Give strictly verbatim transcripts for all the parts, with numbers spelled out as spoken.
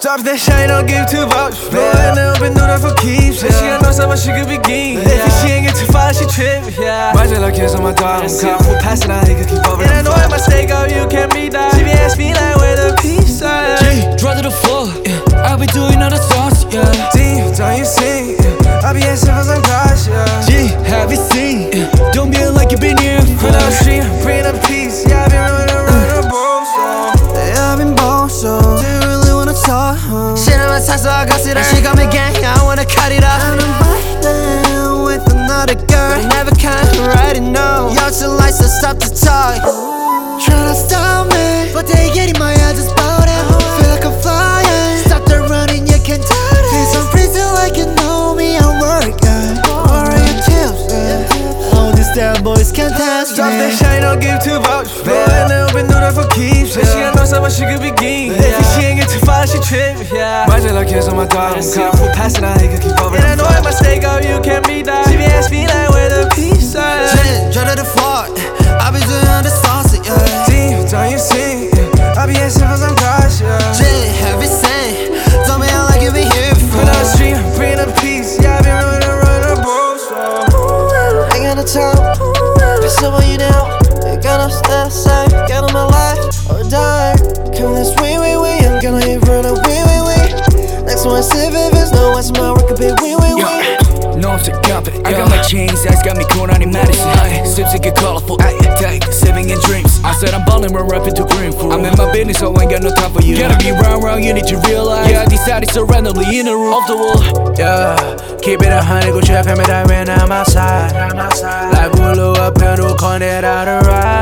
Drop that shine, don't give two vouchers. Blowin' up and do that for keeps. Yeah. She got no summer, she could begin. Yeah. If she ain't get too far, she trippin'. Yeah. Might just like kiss on my dog. I'm caught for passing out, he could keep over. And I know if I stay out, you can't be that. She be asking me like where the peace at. G, drop to the floor. Yeah. I'll be doing all the sauce. Yeah. D, don't you sing? Yeah. I'll be asking for some cash. Yeah. G, have you seen? Yeah. Don't be like you been here for the street, bring the peace. Yeah, I been running around the bowl, so yeah, I been ball, so didn't really wanna talk. Huh? Shit on my time, so I got it. She got me gang, yeah, I wanna cut it off. And I'm biting with another girl, but never can write it, no. Y'all too light, so stop the talk. Tryna stop me, but they get in my head, just bout it. Feel like I'm flying. Stop the running, you can't doubt it. Feel some pretty like you know me, I'm working. Or are your tips, yeah. All these damn boys can't test me. Drop that shine, don't give two vouchers. Blowin' up and do that for keeps. Yeah. She got no summer, she could begin. Yeah. If she ain't get too far, she trippin'. Yeah. Might just like kiss on my dog. I'm caught for passing out, he could keep over. And I know if I stay out, you can't be that. She be asking me like where the peace at. Shit, drop to the floor. I be doing all the sauce, yeah. D, don't you sing? Yeah. I be asking for some cash, yeah. Shit, have you seen? Don't be like you been here before. Put on the street, bring the peace. Yeah, I been running around the bowl, so ain't got no time. Be someone you know. Ain't got no stuff, say, get on my life or die. Come this way, way, way. I'm gonna hit run away, way, way. Next one, sip if it's no one's my work, a bit, way, way, way. No, I'm so confident. I got my chains, that's got me cold on in Madison. Aye, sips it get colorful. Aye, take sipping in dreams. I said I'm ballin', we're rapping to green food. I'm in my business, so I ain't got no time for you. Gotta be round, round, you need to realize. Yeah, I decided so randomly in the room off the wall. Yeah, keep it a hundred, go trap him, and I ran out my side. Like Hulu up here, no con it out to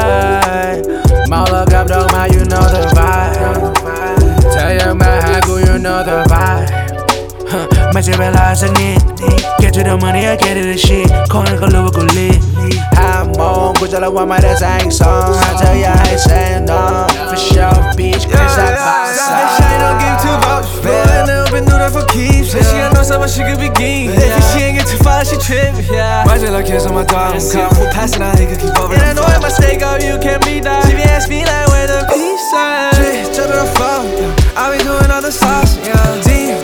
ride. Mouth look up, dog, my, you know the vibe. Tell you my high, go, you know the vibe. Materialize a need. Get to the money, I get it the shit. Corner go look go lit. I'm on, good I want my that's I ain't song. I tell ya I ain't saying no. For sure, bitch, cause I buy side. Shine, don't give two vouchers. Blowin' up and do that for keeps. Yeah. She got no summer, she could begin. Yeah. If she ain't get too far, she trippin'. Yeah. Might just like kiss on my dog. I'm caught for passing out, he could keep over. And I know if I stay out, you can't be that. She be asking me like where the peace at. Drop to the floor. I be doing all the sauce, yeah. D,